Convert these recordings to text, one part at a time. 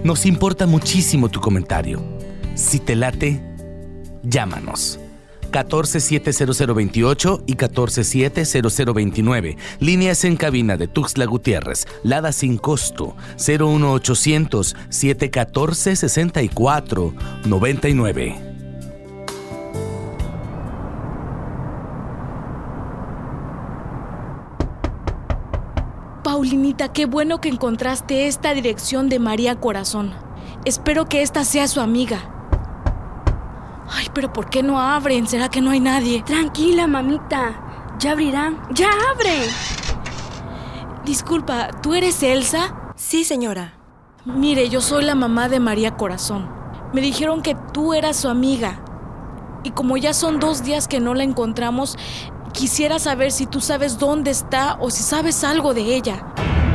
Nos importa muchísimo tu comentario. Si te late, llámanos. 14-70028 y 14-70029. Líneas en cabina de Tuxtla Gutiérrez. Lada sin costo. 01800-714-6499. Paulinita, qué bueno que encontraste esta dirección de María Corazón. Espero que esta sea su amiga. Ay, pero ¿por qué no abren? ¿Será que no hay nadie? Tranquila, mamita. Ya abrirán. ¡Ya abren! Disculpa, ¿tú eres Elsa? Sí, señora. Mire, yo soy la mamá de María Corazón. Me dijeron que tú eras su amiga. Y como ya son 2 días que no la encontramos, quisiera saber si tú sabes dónde está o si sabes algo de ella.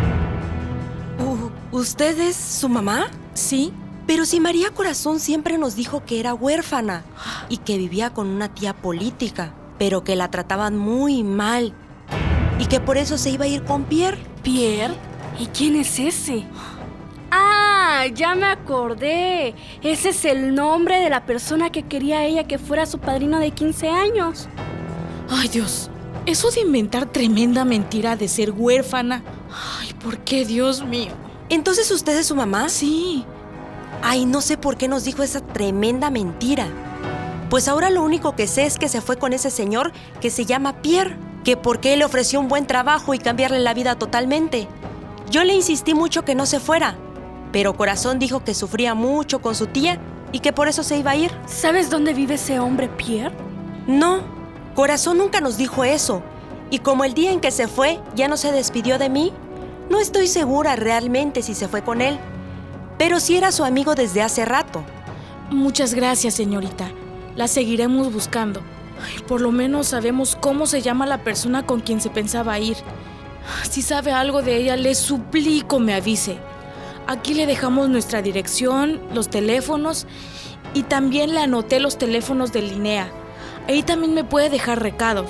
¿Usted es su mamá? Sí. Pero si María Corazón siempre nos dijo que era huérfana y que vivía con una tía política, pero que la trataban muy mal y que por eso se iba a ir con Pierre. ¿Pierre? ¿Y quién es ese? ¡Ah! Ya me acordé. Ese es el nombre de la persona que quería ella que fuera su padrino de 15 años. Ay, Dios. Eso de inventar tremenda mentira de ser huérfana. Ay, ¿por qué, Dios mío? ¿Entonces usted es su mamá? Sí. Ay, no sé por qué nos dijo esa tremenda mentira. Pues ahora lo único que sé es que se fue con ese señor que se llama Pierre, que porque él le ofreció un buen trabajo y cambiarle la vida totalmente. Yo le insistí mucho que no se fuera, pero Corazón dijo que sufría mucho con su tía y que por eso se iba a ir. ¿Sabes dónde vive ese hombre, Pierre? No, Corazón nunca nos dijo eso. Y como el día en que se fue ya no se despidió de mí, no estoy segura realmente si se fue con él. Pero sí era su amigo desde hace rato. Muchas gracias, señorita. La seguiremos buscando. Ay, por lo menos sabemos cómo se llama la persona con quien se pensaba ir. Si sabe algo de ella, le suplico me avise. Aquí le dejamos nuestra dirección, los teléfonos y también le anoté los teléfonos de Linnea. Ahí también me puede dejar recados.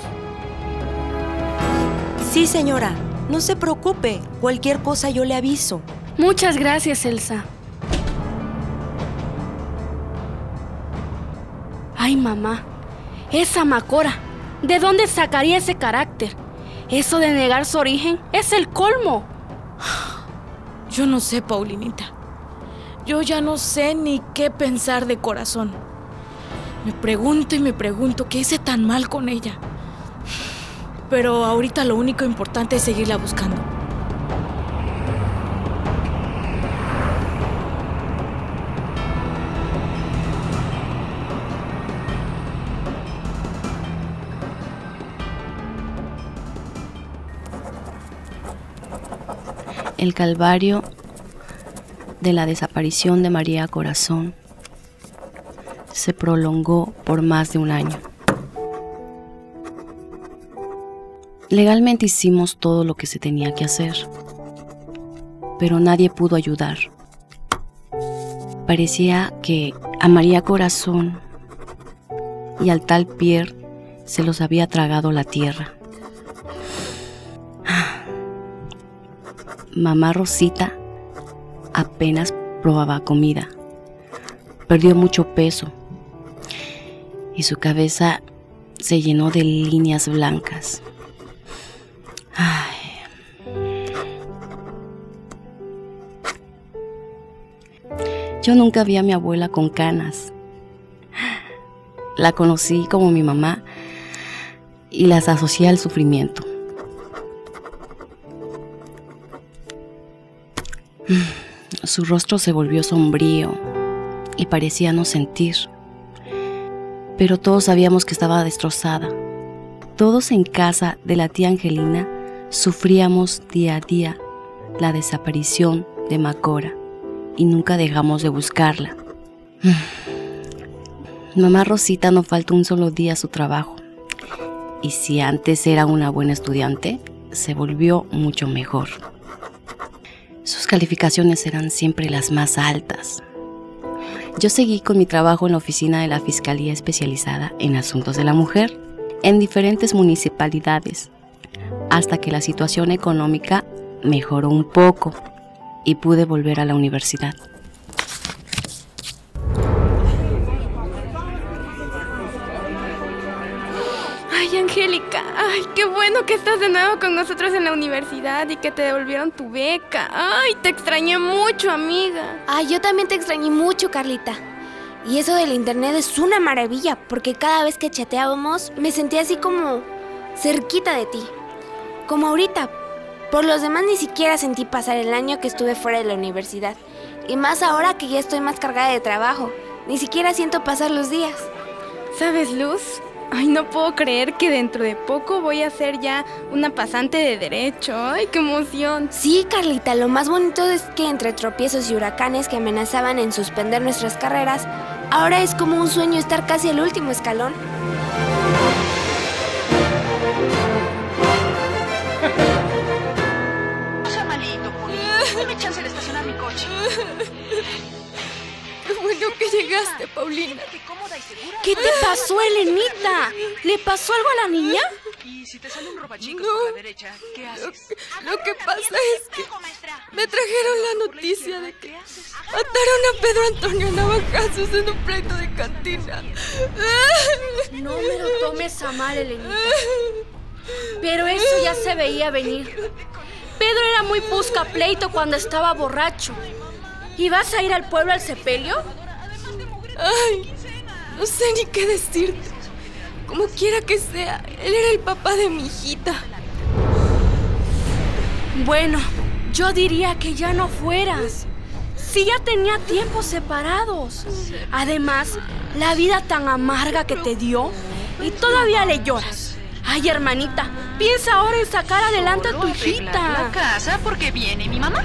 Sí, señora. No se preocupe. Cualquier cosa yo le aviso. Muchas gracias, Elsa. Ay, mamá, esa Macora, ¿de dónde sacaría ese carácter? Eso de negar su origen es el colmo. Yo no sé, Paulinita. Yo ya no sé ni qué pensar de Corazón. Me pregunto y me pregunto qué hice tan mal con ella. Pero ahorita lo único importante es seguirla buscando. El calvario de la desaparición de María Corazón se prolongó por más de 1 año. Legalmente hicimos todo lo que se tenía que hacer, pero nadie pudo ayudar. Parecía que a María Corazón y al tal Pierre se los había tragado la tierra. Mamá Rosita apenas probaba comida. Perdió mucho peso y su cabeza se llenó de líneas blancas. Ay. Yo nunca vi a mi abuela con canas. La conocí como mi mamá y las asocié al sufrimiento. Su rostro se volvió sombrío y parecía no sentir, pero todos sabíamos que estaba destrozada. Todos en casa de la tía Angelina sufríamos día a día la desaparición de Macora y nunca dejamos de buscarla. Mamá Rosita no faltó un solo día a su trabajo, y si antes era una buena estudiante, se volvió mucho mejor. Sus calificaciones eran siempre las más altas. Yo seguí con mi trabajo en la oficina de la Fiscalía Especializada en Asuntos de la Mujer en diferentes municipalidades, hasta que la situación económica mejoró un poco y pude volver a la universidad. Ay, qué bueno que estás de nuevo con nosotros en la universidad y que te devolvieron tu beca. Ay, te extrañé mucho, amiga. Ay, yo también te extrañé mucho, Carlita. Y eso del internet es una maravilla, porque cada vez que chateábamos me sentía así como cerquita de ti. Como ahorita. Por los demás ni siquiera sentí pasar el año que estuve fuera de la universidad. Y más ahora que ya estoy más cargada de trabajo. Ni siquiera siento pasar los días. ¿Sabes, Luz? Ay, no puedo creer que dentro de poco voy a ser ya una pasante de derecho. Ay, qué emoción. Sí, Carlita, lo más bonito es que entre tropiezos y huracanes que amenazaban en suspender nuestras carreras, ahora es como un sueño estar casi al último escalón. No sea malito, Poli. Dame chance de estacionar mi coche. Qué bueno que llegaste, Paulina. Cómoda y segura. ¿Qué te pasó, Elenita? ¿Le pasó algo a la niña? Y si te sale un robachicos por la derecha, ¿qué haces? Lo que pasa es que me trajeron la noticia de que mataron a Pedro Antonio Navajazos en un pleito de cantina. No me lo tomes a mal, Elenita. Pero eso ya se veía venir. Pedro era muy busca pleito cuando estaba borracho. ¿Y vas a ir al pueblo al sepelio? Ay, no sé ni qué decirte. Como quiera que sea, él era el papá de mi hijita. Bueno, yo diría que ya no fueras. Si ya tenía tiempos separados. Además, la vida tan amarga que te dio y todavía le lloras. Ay, hermanita, piensa ahora en sacar adelante a tu hijita. La casa porque viene mi mamá.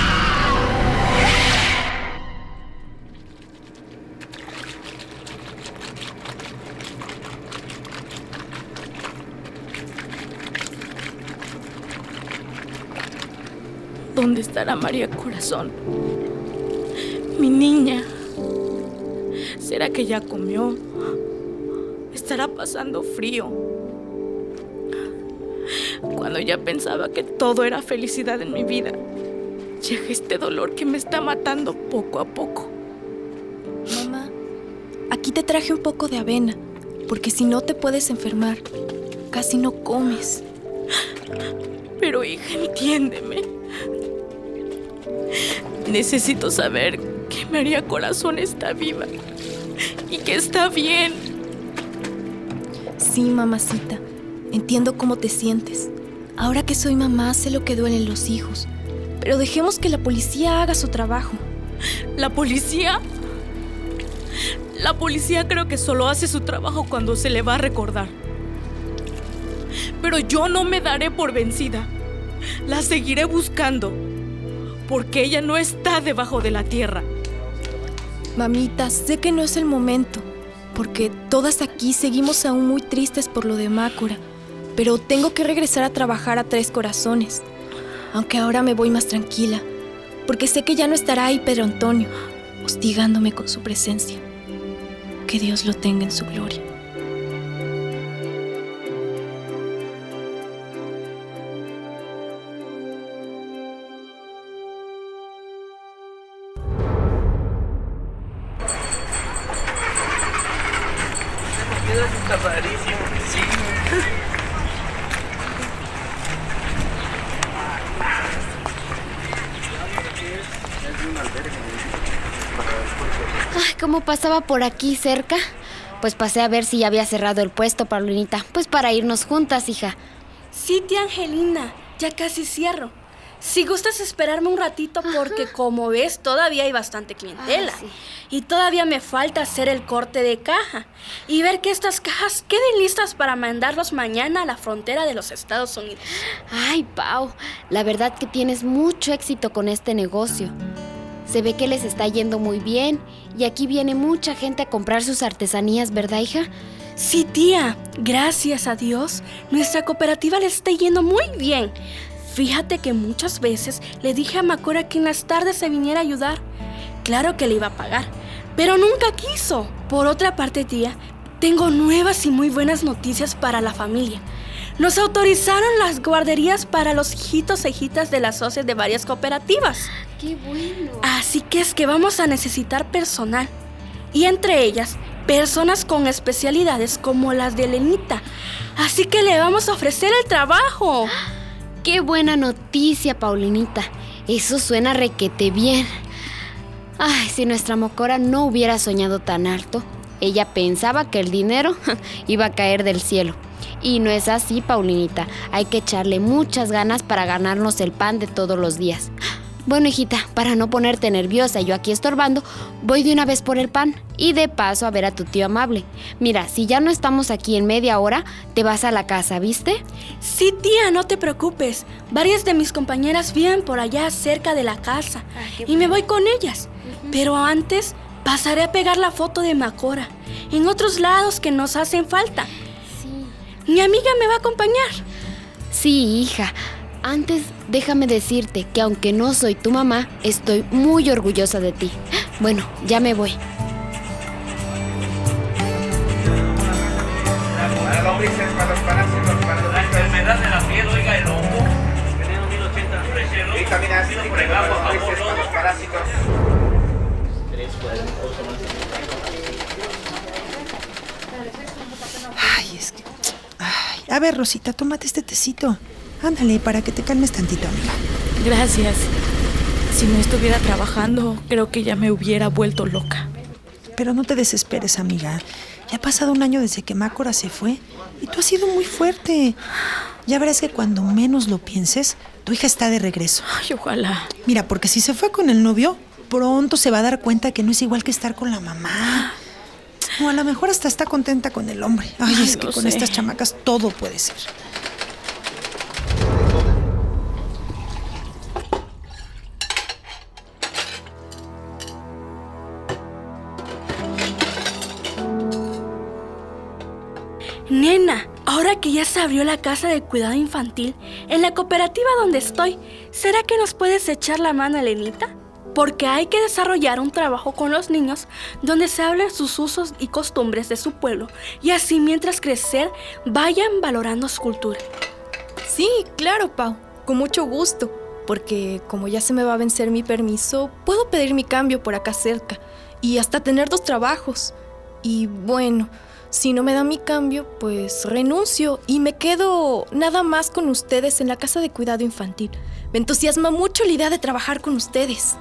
¿Dónde estará María Corazón? Mi niña. ¿Será que ya comió? ¿Estará pasando frío? Cuando ya pensaba que todo era felicidad en mi vida, llega este dolor que me está matando poco a poco. Mamá, aquí te traje un poco de avena, porque si no te puedes enfermar. Casi no comes. Pero hija, entiéndeme. Necesito saber que María Corazón está viva y que está bien. Sí, mamacita, entiendo cómo te sientes. Ahora que soy mamá, sé lo que duelen los hijos. Pero dejemos que la policía haga su trabajo. ¿La policía? La policía creo que solo hace su trabajo cuando se le va a recordar. Pero yo no me daré por vencida. La seguiré buscando, porque ella no está debajo de la tierra. Mamita, sé que no es el momento, porque todas aquí seguimos aún muy tristes por lo de Mácora. Pero tengo que regresar a trabajar a Tres Corazones. Aunque ahora me voy más tranquila, porque sé que ya no estará ahí Pedro Antonio, hostigándome con su presencia. Que Dios lo tenga en su gloria. Está rarísimo, sí. Ay, ¿cómo pasaba por aquí cerca? Pues pasé a ver si ya había cerrado el puesto, Paulinita. Pues para irnos juntas, hija. Sí, tía Angelina, ya casi cierro. Si gustas esperarme un ratito porque, como ves, todavía hay bastante clientela. Sí. Y todavía me falta hacer el corte de caja y ver que estas cajas queden listas para mandarlos mañana a la frontera de los Estados Unidos. Ay, Pau, la verdad que tienes mucho éxito con este negocio. Se ve que les está yendo muy bien y aquí viene mucha gente a comprar sus artesanías, ¿verdad, hija? Sí, tía, gracias a Dios, nuestra cooperativa le está yendo muy bien. Fíjate que muchas veces le dije a Mácora que en las tardes se viniera a ayudar. Claro que le iba a pagar, pero nunca quiso. Por otra parte, tía, tengo nuevas y muy buenas noticias para la familia. Nos autorizaron las guarderías para los hijitos e hijitas de las socias de varias cooperativas. ¡Qué bueno! Así que es que vamos a necesitar personal. Y entre ellas, personas con especialidades como las de Elenita. Así que le vamos a ofrecer el trabajo. ¡Qué buena noticia, Paulinita! Eso suena requete bien. Ay, si nuestra Mocora no hubiera soñado tan alto. Ella pensaba que el dinero iba a caer del cielo. Y no es así, Paulinita. Hay que echarle muchas ganas para ganarnos el pan de todos los días. Bueno, hijita, para no ponerte nerviosa y yo aquí estorbando, voy de una vez por el pan y de paso a ver a tu tío amable. Mira, si ya no estamos aquí en media hora, te vas a la casa, ¿viste? Sí, tía, no te preocupes. Varias de mis compañeras viven por allá cerca de la casa y me voy con ellas. Pero antes pasaré a pegar la foto de Macora en otros lados que nos hacen falta. Sí. Mi amiga me va a acompañar. Sí, hija. Antes, déjame decirte que aunque no soy tu mamá, estoy muy orgullosa de ti. Bueno, ya me voy. Para lombrices, para los parásitos, para los... La enfermedad de la piel, oiga, el hongo. Veneno 1080 presión. Vitamina C, por el agua, lombrices, para los parásitos. Ay, es que... Ay, a ver, Rosita, tómate este tecito. Ándale, para que te calmes tantito, amiga. Gracias. Si no estuviera trabajando, creo que ya me hubiera vuelto loca. Pero no te desesperes, amiga. Ya ha pasado un año desde que Mácora se fue y tú has sido muy fuerte. Ya verás que cuando menos lo pienses, tu hija está de regreso. Ay, ojalá. Mira, porque si se fue con el novio, pronto se va a dar cuenta que no es igual que estar con la mamá. O a lo mejor hasta está contenta con el hombre. Ay, es que con estas chamacas todo puede ser. Nena, ahora que ya se abrió la casa de cuidado infantil, en la cooperativa donde estoy, ¿será que nos puedes echar la mano, Elenita? Porque hay que desarrollar un trabajo con los niños donde se hablen sus usos y costumbres de su pueblo y así mientras crecer vayan valorando su cultura. Sí, claro, Pau, con mucho gusto, porque como ya se me va a vencer mi permiso, puedo pedir mi cambio por acá cerca y hasta tener 2 trabajos. Y bueno, si no me dan mi cambio, pues renuncio y me quedo nada más con ustedes en la casa de cuidado infantil. Me entusiasma mucho la idea de trabajar con ustedes.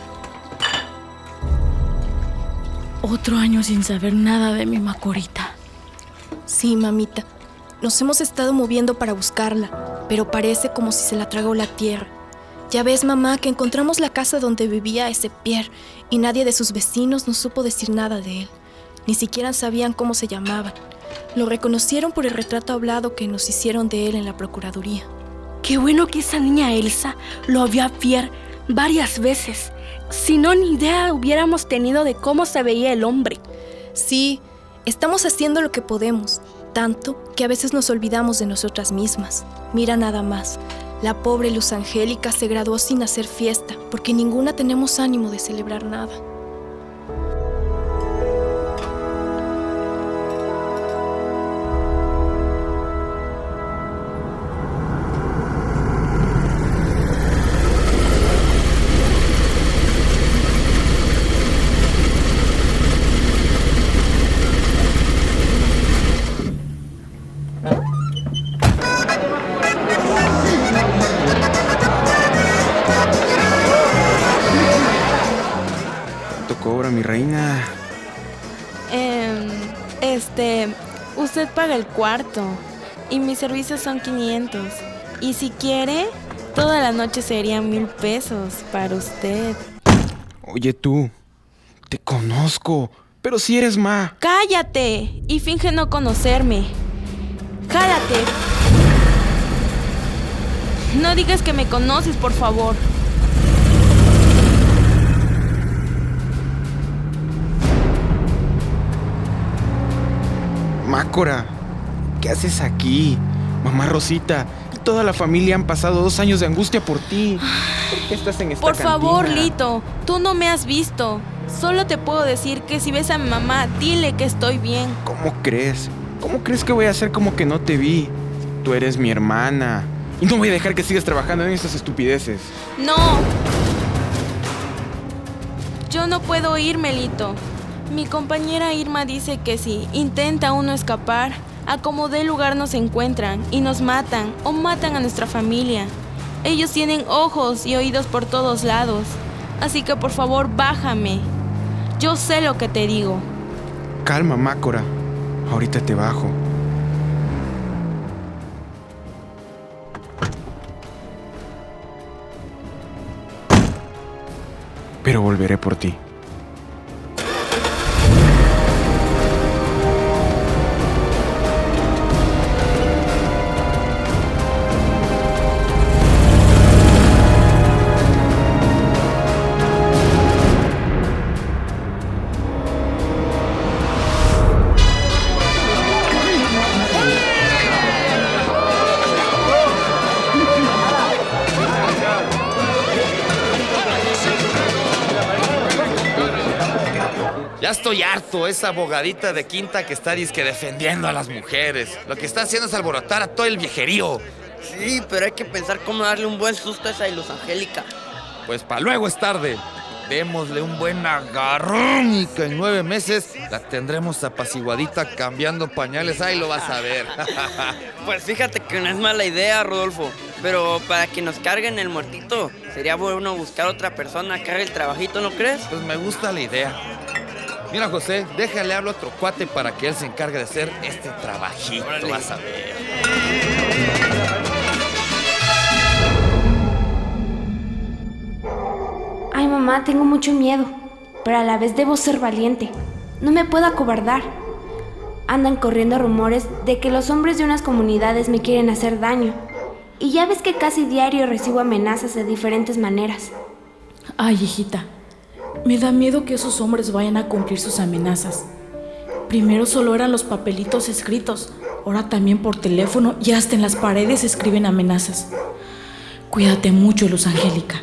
Otro año sin saber nada de mi Macorita. Sí, mamita. Nos hemos estado moviendo para buscarla, pero parece como si se la tragó la tierra. Ya ves, mamá, que encontramos la casa donde vivía ese Pierre y nadie de sus vecinos nos supo decir nada de él. Ni siquiera sabían cómo se llamaban. Lo reconocieron por el retrato hablado que nos hicieron de él en la procuraduría. Qué bueno que esa niña Elsa lo vio a Pierre varias veces. Si no, ni idea hubiéramos tenido de cómo se veía el hombre. Sí, estamos haciendo lo que podemos, tanto que a veces nos olvidamos de nosotras mismas. Mira nada más, la pobre Luz Angélica se graduó sin hacer fiesta, porque ninguna tenemos ánimo de celebrar nada. Cobra, mi reina. Usted paga el cuarto y mis servicios son 500. Y si quiere, toda la noche serían 1000 pesos para usted. Oye tú, te conozco, pero si eres Ma. ¡Cállate! Y finge no conocerme. ¡Jálate! No digas que me conoces, por favor. Mácora, ¿qué haces aquí? Mamá Rosita y toda la familia han pasado 2 años de angustia por ti. ¿Por qué estás en esta cantina? Por favor, Lito, tú no me has visto. Solo te puedo decir que si ves a mi mamá, dile que estoy bien. ¿Cómo crees? ¿Cómo crees que voy a hacer como que no te vi? Tú eres mi hermana. Y no voy a dejar que sigas trabajando en esas estupideces. ¡No! Yo no puedo irme, Lito. Mi compañera Irma dice que si intenta uno escapar, a como dé lugar nos encuentran y nos matan o matan a nuestra familia. Ellos tienen ojos y oídos por todos lados, así que por favor bájame. Yo sé lo que te digo. Calma, Mácora. Ahorita te bajo. Pero volveré por ti. Ya estoy harto, esa abogadita de quinta que está disque defendiendo a las mujeres. Lo que está haciendo es alborotar a todo el viejerío. Sí, pero hay que pensar cómo darle un buen susto a esa Luz Angélica. Pues para luego es tarde. Démosle un buen agarrón y que en 9 meses la tendremos apaciguadita cambiando pañales. Ahí lo vas a ver. Pues fíjate que no es mala idea, Rodolfo. Pero para que nos carguen el muertito, sería bueno buscar otra persona que haga el trabajito, ¿no crees? Pues me gusta la idea. Mira, José, déjale hablar a otro cuate para que él se encargue de hacer este trabajito. Órale. Vas a ver. Ay, mamá, tengo mucho miedo, pero a la vez debo ser valiente. No me puedo acobardar. Andan corriendo rumores de que los hombres de unas comunidades me quieren hacer daño. Y ya ves que casi diario recibo amenazas de diferentes maneras. Ay, hijita, me da miedo que esos hombres vayan a cumplir sus amenazas. Primero solo eran los papelitos escritos, ahora también por teléfono y hasta en las paredes escriben amenazas. Cuídate mucho, Luz Angélica.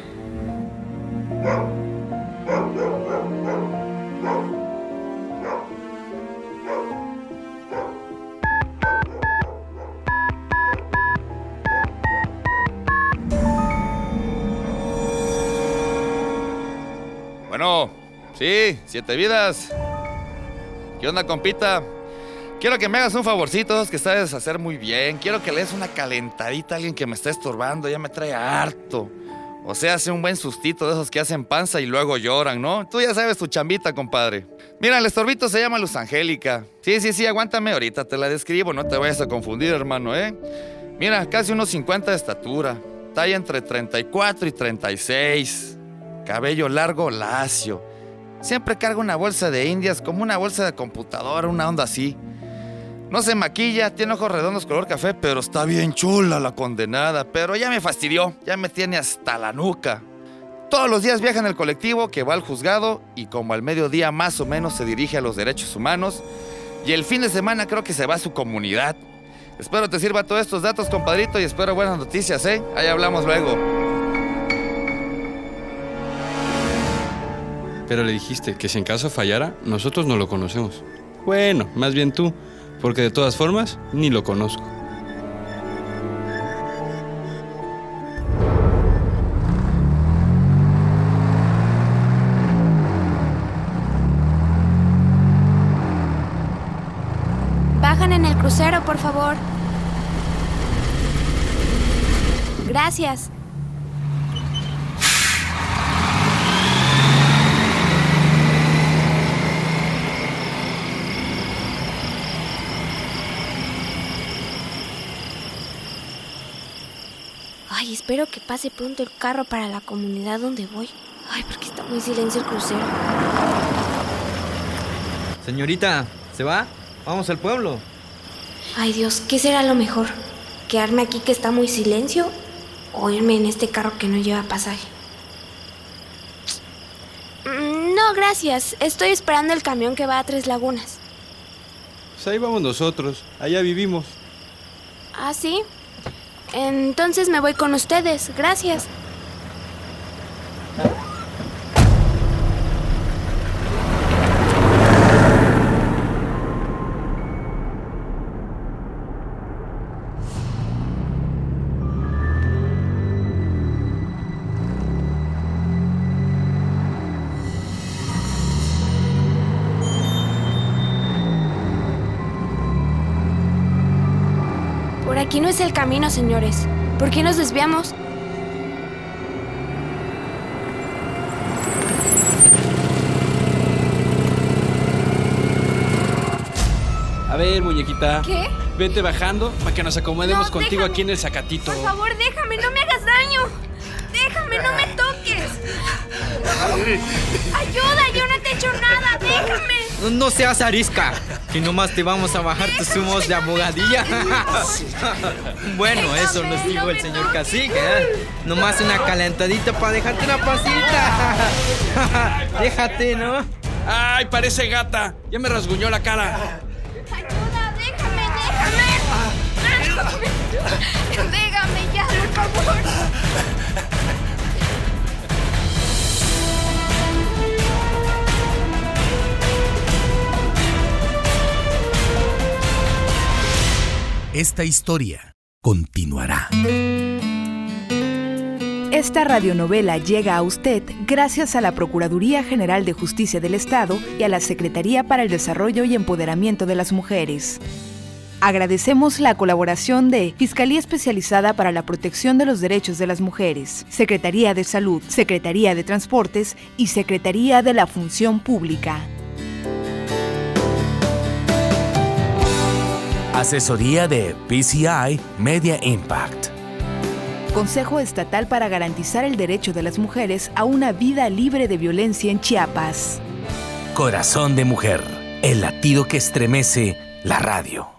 Bueno, sí, 7 vidas. ¿Qué onda, compita? Quiero que me hagas un favorcito, esos que sabes hacer muy bien. Quiero que le des una calentadita a alguien que me está estorbando, ya me trae harto. O sea, hace un buen sustito de esos que hacen panza y luego lloran, ¿no? Tú ya sabes tu chambita, compadre. Mira, el estorbito se llama Luz Angélica. Sí, aguántame, ahorita te la describo, no te vayas a confundir, hermano, ¿eh? Mira, casi unos 50 de estatura, talla entre 34 y 36, cabello largo, lacio. Siempre carga una bolsa de indias, como una bolsa de computadora, una onda así. No se maquilla, tiene ojos redondos color café, pero está bien chula la condenada. Pero ya me fastidió, ya me tiene hasta la nuca. Todos los días viaja en el colectivo que va al juzgado y como al mediodía más o menos se dirige a los derechos humanos. Y el fin de semana creo que se va a su comunidad. Espero te sirva todos estos datos, compadrito, y espero buenas noticias, ¿eh? Ahí hablamos luego. Pero le dijiste que si en caso fallara, nosotros no lo conocemos. Bueno, más bien tú, porque de todas formas, ni lo conozco. Bajan en el crucero, por favor. Gracias. Ay, espero que pase pronto el carro para la comunidad donde voy. Ay, porque está muy silencio el crucero. Señorita, ¿se va? Vamos al pueblo. Ay, Dios, ¿qué será lo mejor? ¿Quedarme aquí que está muy silencio? ¿O irme en este carro que no lleva pasaje? No, gracias. Estoy esperando el camión que va a Tres Lagunas. Pues ahí vamos nosotros. Allá vivimos. ¿Ah, sí? Entonces me voy con ustedes. Gracias. Aquí no es el camino, señores. ¿Por qué nos desviamos? A ver, muñequita. ¿Qué? Vente bajando para que nos acomodemos No, contigo déjame. aquí en el zacatito. Por favor, déjame, no me hagas daño. Déjame, no me toques. Ayuda, yo no te he hecho nada, déjame. No seas arisca, que nomás te vamos a bajar tus humos de abogadilla. Bueno, eso nos dijo el señor cacique, ¿eh? Nomás una calentadita para dejarte una pasita. Déjate, ¿no? ¡Ay, parece gata! Ya me rasguñó la cara. Ayuda, déjame. Déjame ya, por favor. Esta historia continuará. Esta radionovela llega a usted gracias a la Procuraduría General de Justicia del Estado y a la Secretaría para el Desarrollo y Empoderamiento de las Mujeres. Agradecemos la colaboración de Fiscalía Especializada para la Protección de los Derechos de las Mujeres, Secretaría de Salud, Secretaría de Transportes y Secretaría de la Función Pública. Asesoría de PCI Media Impact. Consejo Estatal para garantizar el derecho de las mujeres a una vida libre de violencia en Chiapas. Corazón de Mujer, el latido que estremece la radio.